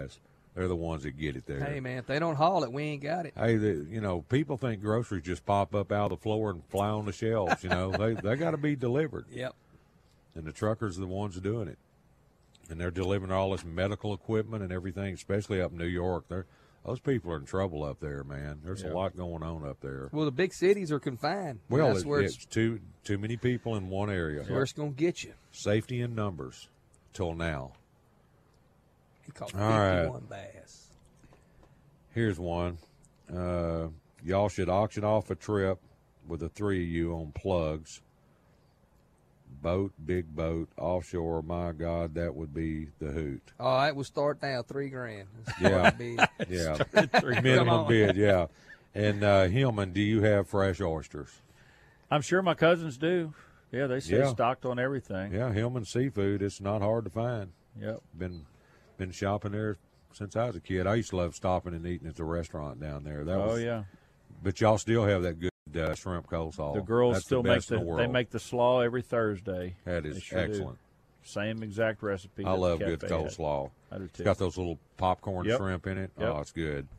they're the ones that get it there. Hey, man, if they don't haul it, we ain't got it. Hey, the, you know, people think groceries just pop up out of the floor and fly on the shelves. You know, they they got to be delivered. Yep. And the truckers are the ones doing it. And they're delivering all this medical equipment and everything, especially up in New York. They're, those people are in trouble up there, man. There's Yeah. a lot going on up there. Well, the big cities are confined. Well, that's it, where it's, it's, too too many people in one area. where it's going to get you. Safety in numbers till now. He caught All right. fifty-one bass. Here's one. Uh, y'all should auction off a trip with the three of you on plugs. Boat, big boat, offshore. My God, that would be the hoot. All right, we'll start now. Three grand. Yeah. Be, Yeah, Come minimum on. bid. Yeah. And uh, Hillman, do you have fresh oysters? I'm sure my cousins do. Yeah, they say Yeah. stocked on everything. Yeah, Hillman Seafood. It's not hard to find. Yep. Been been shopping there since I was a kid. I used to love stopping and eating at the restaurant down there. That Oh was, yeah. But y'all still have that good uh, shrimp coleslaw. The girls That's still the make best the in the world. they make the slaw every Thursday. That They is sure do. excellent. Same exact recipe. I that the love good cafe had. coleslaw. I do It's too. got those little popcorn Yep. shrimp in it. Yep. Oh, it's good.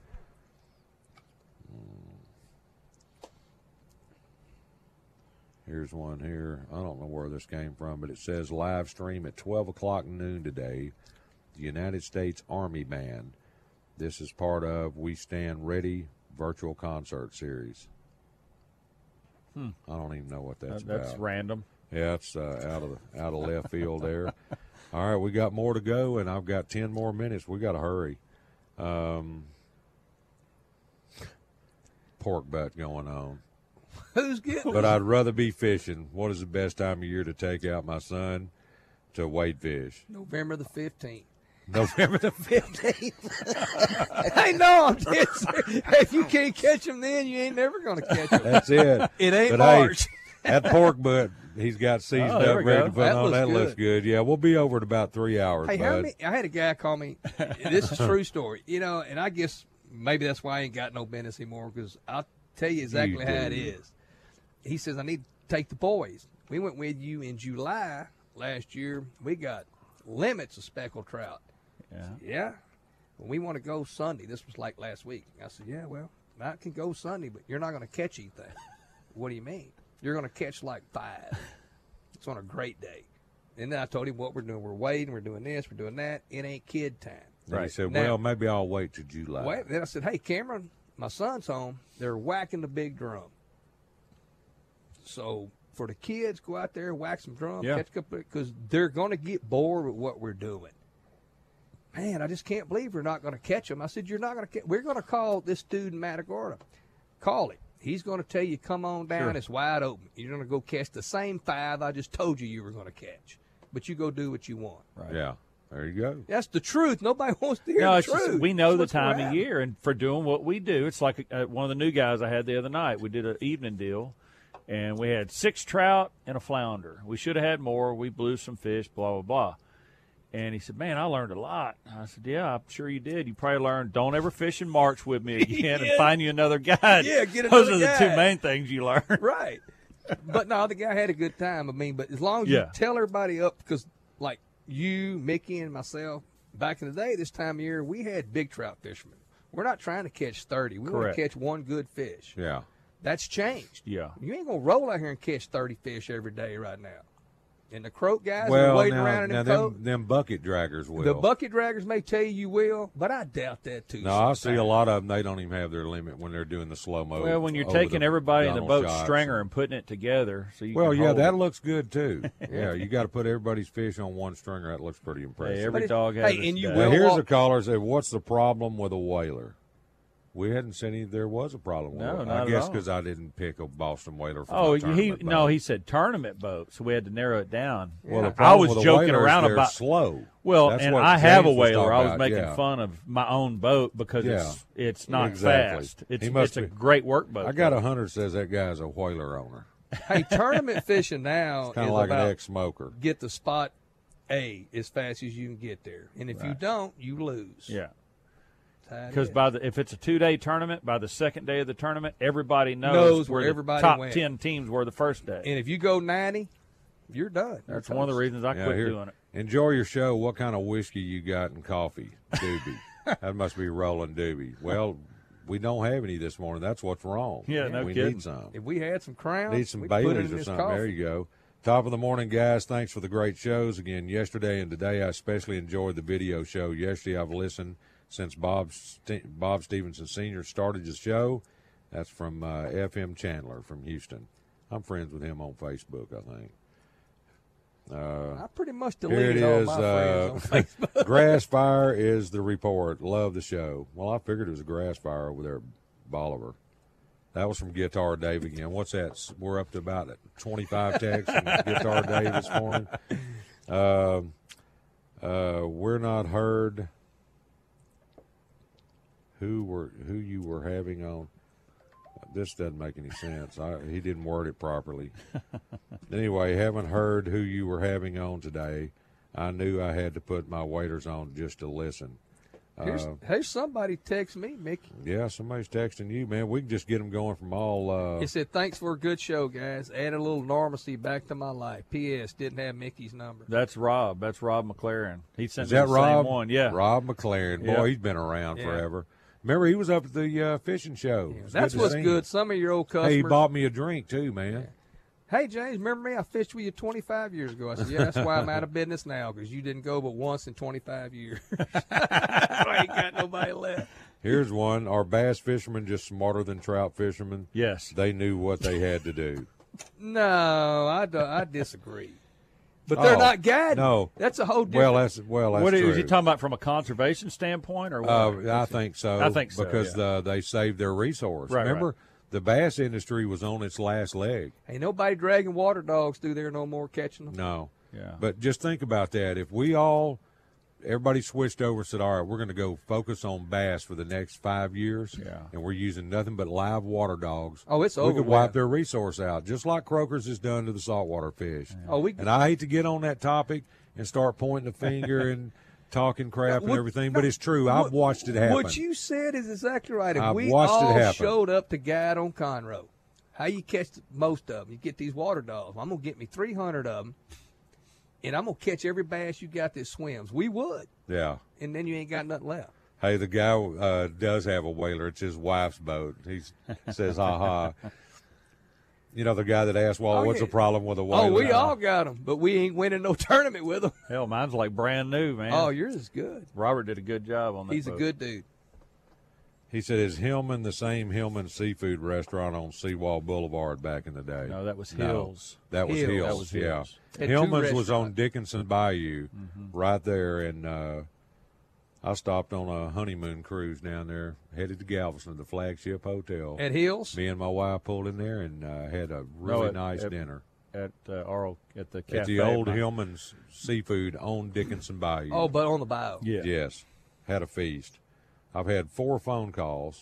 Here's one here. I don't know where this came from, but it says live stream at twelve o'clock noon today. The United States Army Band. This is part of We Stand Ready virtual concert series. Hmm. I don't even know what that's That- that's about. random. Yeah, it's uh, out of the, out of left field there. All right, we got more to go, and I've got ten more minutes. We got to hurry. Um, pork butt going on. Who's getting But I'd rather be fishing. What is the best time of year to take out my son to wade fish? November the fifteenth. November the fifteenth. Hey, no, I'm dead serious. If you can't catch him then, you ain't never going to catch him. That's it. It ain't But hey, March. that pork butt, he's got seasoned Oh, there up, we ready go. to put That on. looks That good. looks good. Yeah, we'll be over in about three hours, Hey, how bud. many, I had a guy call me. This is a true story, you know, and I guess maybe that's why I ain't got no business anymore because I'll tell you exactly You how it do. is. He says, I need to take the boys. We went with you in July last year. We got limits of speckled trout. Yeah. Yeah. Well, we want to go Sunday. This was like last week. I said, yeah, well, I can go Sunday, but you're not going to catch anything. What do you mean? You're going to catch like five. It's on a great day. And then I told him what we're doing. We're waiting. We're doing this. We're doing that. It ain't kid time. And he said, Now- well, maybe I'll wait till July. Wait. Then I said, hey, Cameron, my son's home. They're whacking the big drum. So for the kids, go out there, whack some drums, Yeah. catch a couple, because they're going to get bored with what we're doing. Man, I just can't believe we're not going to catch them. I said, you're not going to catch. We're going to call this dude in Matagorda. Call him. He's going to tell you, come on down. Sure. It's wide open. You're going to go catch the same five I just told you you were going to catch. But you go do what you want. Right. Yeah, there you go. That's the truth. Nobody wants to hear No, the it's just, truth. we know the That's what's gonna time of happen. year, and for doing what we do, it's like uh, one of the new guys I had the other night. We did an evening deal, and we had six trout and a flounder. We should have had more. We blew some fish, blah, blah, blah. And he said, man, I learned a lot. I said, yeah, I'm sure you did. You probably learned, don't ever fish in March with me again and Yeah. find you another guide. Yeah, get Those another are the guy. two main things you learn. Right. But no, the guy had a good time. I mean, but as long as Yeah. you tell everybody up, because like you, Mickey, and myself, back in the day, this time of year, we had big trout fishermen. We're not trying to catch thirty. We want Correct. to catch one good fish. Yeah. That's changed. Yeah. You ain't going to roll out here and catch thirty fish every day right now. And the croak guys are Well, waiting now, around in now the coat. them, them bucket draggers will. The bucket draggers may tell you you will, but I doubt that too. No, I see a sometimes. lot of them. They don't even have their limit when they're doing the slow mo. Well, when you're over taking the everybody in the Donald boat shots. stringer and putting it together, so you Well, can yeah, hold that it. looks good too. Yeah, you got to put everybody's fish on one stringer. That looks pretty impressive. Hey, every But it- dog has hey, its and you day. Now, will here's walk- a caller said, "What's the problem with a whaler?" We hadn't said any, there was a problem with No, it. not I at guess all. because I didn't pick a Boston whaler for Oh, my he tournament no, boat. he said tournament boat, so we had to narrow it down. Well, the I problem was with a joking whaler is around they're about slow. Well, That's and what I have a James was whaler. talking I was about, making yeah. fun of my own boat because Yeah. it's it's not Exactly. fast. It's He must it's a be- great work boat. I got though. a hunter says that guy's a whaler owner. Hey, tournament fishing now Kind is of like about an ex-smoker. get the spot A as fast as you can get there. And if you Right. don't, you lose. Yeah, That's how it because is. by the if it's a two day tournament, by the second day of the tournament, everybody knows, Knows where the everybody top went. ten teams were the first day. And if you go ninety, you're done. That's You're one of the toast. reasons I Yeah, quit here- doing it. Enjoy your show. What kind of whiskey you got and coffee, Doobie? That must be Roland Doobie. Well, we don't have any this morning. That's what's wrong. Yeah, no we kidding. need some. If we had some crowns, Need some we'd put it Baileys in or this something. coffee. There you go. Top of the morning, guys. Thanks for the great shows again yesterday and today. I especially enjoyed the video show yesterday. I've listened since Bob St- Bob Stevenson Senior started the show. That's from uh, F M Chandler from Houston. I'm friends with him on Facebook, I think. Uh, I pretty much here deleted it all is. my Uh, friends on Facebook. grass fire is the report. Love the show. Well, I figured it was a grass fire over there at Bolivar. That was from Guitar Dave again. What's that? We're up to about twenty-five texts from Guitar Dave this morning. Uh, uh, we're not heard. Who were who you were having on? This doesn't make any sense. I, he didn't word it properly. Anyway, haven't heard who you were having on today. I knew I had to put my waders on just to listen. Here's, Uh, here's somebody text me, Mickey. yeah, somebody's texting you, man. We can just get them going from all. Uh, He said, "Thanks for a good show, guys. Add a little normalcy back to my life. P S. Didn't have Mickey's number." That's Rob. That's Rob McLaren. He sent is me that the Rob? same one. Yeah. Rob McLaren. Boy, Yeah. he's been around Yeah. forever. Remember, he was up at the uh, fishing show. It was That's to what's see him. good. Some of your old customers. Hey, he bought me a drink too, man. Hey, James, remember me? I fished with you twenty-five years ago. I said, yeah, that's why I'm out of business now, because you didn't go but once in twenty-five years. I ain't got nobody left. Here's one. Are bass fishermen just smarter than trout fishermen? Yes. They knew what they had to do. No, I, do, I disagree. But they're Oh, not guiding. no. That's a whole different. Well, that's well, that's What true. is he talking about from a conservation standpoint, or what? Uh, I think so. I think so, because yeah. uh, they saved their resource. Right, Remember, right. the bass industry was on its last leg. Ain't nobody dragging water dogs through there no more catching them. No. Yeah. But just think about that. If we all, everybody switched over and said, all right, we're going to go focus on bass for the next five years, Yeah. and we're using nothing but live water dogs. Oh, it's we over could with. wipe their resource out, just like Croakers has done to the saltwater fish. Oh, we. And I hate to get on that topic and start pointing the finger and talking crap and What- everything, but it's true. I've what- watched it happen. What you said is exactly right. If I've we watched it all happen. showed up to guide on Conroe, how you catch most of them? You get these water dogs. I'm gonna get me three hundred of them, and I'm gonna catch every bass you got that swims. We would, Yeah. and then you ain't got nothing left. Hey, the guy uh, does have a whaler. It's his wife's boat. He says, ha ha. You know, the guy that asked, well, Oh, what's yeah. the problem with a whaler? Oh, we all got them, but we ain't winning no tournament with them. Hell, mine's like brand new, man. Oh, yours is good. Robert did a good job on that. He's a boat. good dude. He said, is Hillman the same Hillman seafood restaurant on Seawall Boulevard back in the day? No, that was No, Hills. that was Hills. Hills. That was yeah. Hills. Had two Hillman's was on restaurants. Dickinson Bayou, Mm-hmm. right there. And uh, I stopped on a honeymoon cruise down there, headed to Galveston, the flagship hotel. At Hills, Me and my wife pulled in there and uh, had a really No, at- nice at- dinner. At uh, Arl, at the cafe. At the old Mike. Hillman's Seafood on Dickinson Bayou. oh, but on the bow. Yeah. Yes. Had a feast. I've had four phone calls.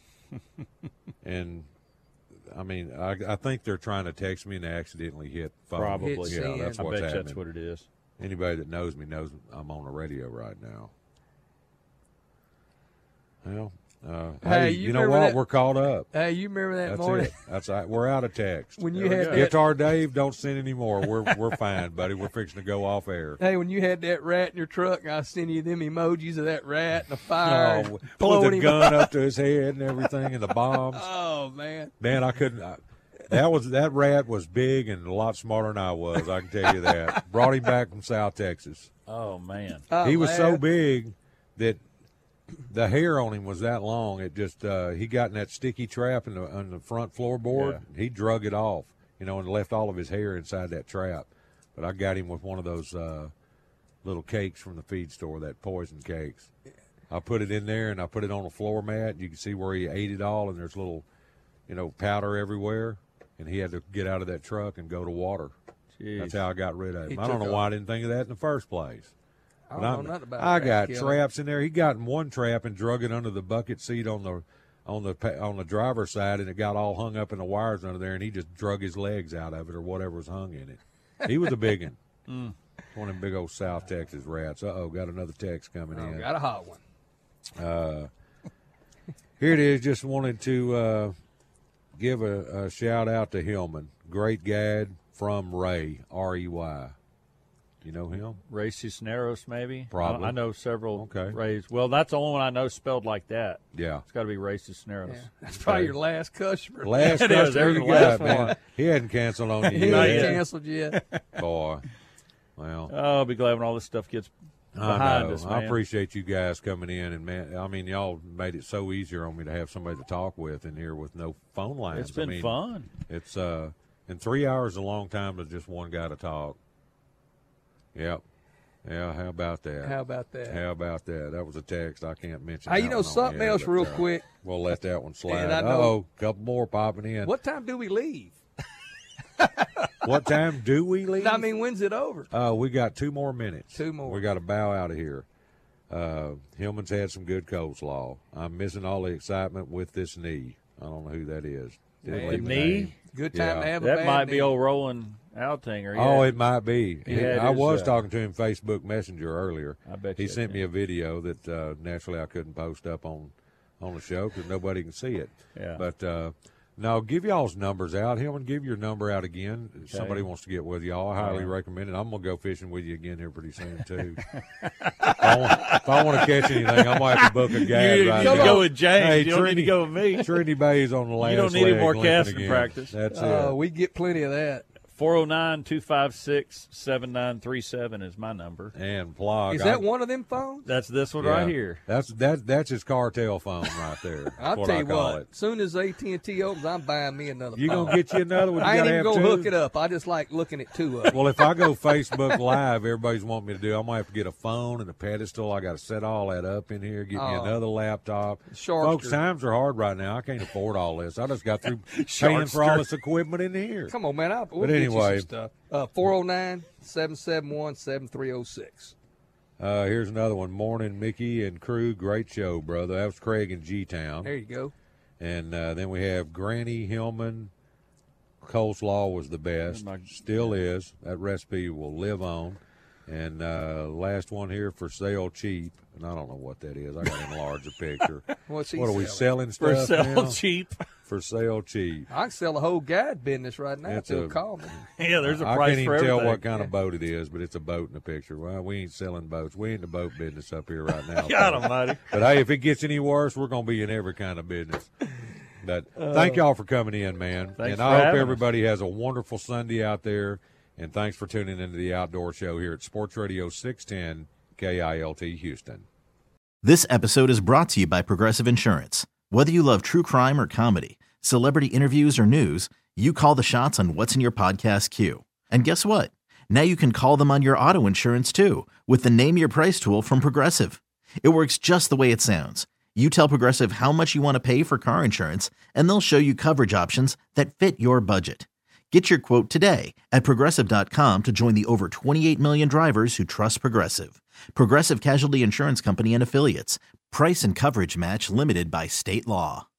and, I mean, I, I think they're trying to text me and they accidentally hit phone. Probably. Hit Yeah, send. that's I what's bet happening. that's what it is. Anybody that knows me knows I'm on the radio right now. Well, uh, Hey, hey, you you, know remember what? that- We're caught up. Hey, you remember that That's morning it. That's right. We're out of text. when you There we had go. that? Guitar Dave, don't send any more. We're we're fine, buddy. We're fixing to go off air. Hey, when you had that rat in your truck, I sent you them emojis of that rat and the fire, Oh, and with blowing the him gun up to his head and everything, and the bombs. Oh man, Man, I couldn't. I, that was that rat was big and a lot smarter than I was. I can tell you that. Brought him back from South Texas. Oh man. I he was so laughed. big that the hair on him was that long. It just uh, he got in that sticky trap in the on the front floorboard. He drug it off, you know, and left all of his hair inside that trap. But I got him with one of those uh, little cakes from the feed store, that poison cakes. I put it in there and I put it on a floor mat. You can see where he ate it all, and there's little, you know, powder everywhere. And he had to get out of that truck and go to water. Jeez. That's how I got rid of He him. I don't took know why I didn't think of that in the first place. I don't But know I'm- nothing about I rat got killing. traps in there. He got in one trap and drug it under the bucket seat on the on the pa- on the driver's side, and it got all hung up in the wires under there. And he just drug his legs out of it or whatever was hung in it. He was a big one. Mm. One of them big old South Texas rats. Uh oh, got another text coming Oh, in. got a hot one. Uh, here it is. Just wanted to uh, give a, a shout out to Hillman. Great guide from Ray, R E Y. You know him? Ray Cisneros, maybe. Probably. I, I know several Okay. Rays. Well, that's the only one I know spelled like that. Yeah. It's got to be Ray Cisneros. Yeah. That's probably Okay. your last customer. Last It is. customer There's you the got, last man. one. He hadn't canceled on you He Not yet. ain't yet. canceled yet. Boy. Well, Oh, I'll be glad when all this stuff gets behind I know. us, I man. appreciate you guys coming in, and man, I mean, y'all made it so easier on me to have somebody to talk with in here with no phone lines. It's been I mean, fun. It's uh, and three hours is a long time to just one guy to talk. Yep. Yeah. How about that? How about that? How about that? That was a text I can't mention. Hey, that you know one on something here, else but, real uh, quick? We'll let that one slide. And I know- Oh, couple more popping in. What time do we leave? What time do we leave? I mean, when's it over? Uh, we got two more minutes. Two more. We got to bow out of here. Uh, Hillman's had some good coleslaw. I'm missing all the excitement with this knee. I don't know who that is. Didn't Man, leave a knee? name. Good time Yeah. to have a That bad might be knee. old Roland Altinger. Oh, yeah. it might be. He had I his, was uh, talking to him Facebook Messenger earlier. I bet he you sent did. me a video that uh, naturally I couldn't post up on on the show because nobody can see it. Yeah. But uh, no, give y'all's numbers out. Hillman, give your number out again. If somebody wants to get with y'all, I highly Yeah. recommend it. I'm gonna go fishing with you again here pretty soon too. if I want, if I want to catch anything, I'm gonna have to book a guide You right need to now. go with James. Hey, you don't Trinity, need to go with me. Trinity Bay's on the last. don't need any leg, more Lincoln casting again. practice. That's Uh, it. we get plenty of that. four oh nine, two five six, seven nine three seven is my number. And plug. Is that I- one of them phones? That's this one Yeah. right here. That's that. That's his cartel phone right there. That's I'll what tell I you call what. it. As soon as A T and T opens, I'm buying me another You phone. gonna get you another one? You I ain't gotta even have gonna two? hook it up. I just like looking at two of them. Well, if I go Facebook Live, everybody's wanting me to do. I'm gonna have to get a phone and a pedestal. I got to set all that up in here. Get me Oh. another laptop. Sharkster. Folks, times are hard right now. I can't afford all this. I just got through paying for all this equipment in here. Come on, man. I'll, we'll But get you anyway. some stuff. Uh, four oh nine, seven seven one, seven three oh six. Uh, here's another one. Morning, Mickey and crew. Great show, brother. That was Craig in G-Town. There you go. And uh, then we have Granny Hillman. Coleslaw was the best. My- Still is. That recipe will live on. And uh, last one here for sale cheap. And I don't know what that is. I got to enlarge the picture. What's he What are we selling? selling For stuff sale now? cheap. For sale cheap. I can sell a whole guide business right now That's if they'll a- call me. Yeah, there's a I price can't for even tell everything. what kind of boat it is, but it's a boat in the picture. Well, we ain't selling boats. We ain't in the boat business up here right now. God folks. almighty. But hey, if it gets any worse, we're going to be in every kind of business. But thank y'all for coming in, man. Thanks and for I hope having us. everybody has a wonderful Sunday out there. And thanks for tuning into the Outdoor Show here at Sports Radio six ten K I L T Houston. This episode is brought to you by Progressive Insurance. Whether you love true crime or comedy, celebrity interviews or news, you call the shots on what's in your podcast queue. And guess what? Now you can call them on your auto insurance too with the Name Your Price tool from Progressive. It works just the way it sounds. You tell Progressive how much you want to pay for car insurance, and they'll show you coverage options that fit your budget. Get your quote today at Progressive dot com to join the over twenty-eight million drivers who trust Progressive. Progressive Casualty Insurance Company and Affiliates. Price and coverage match limited by state law.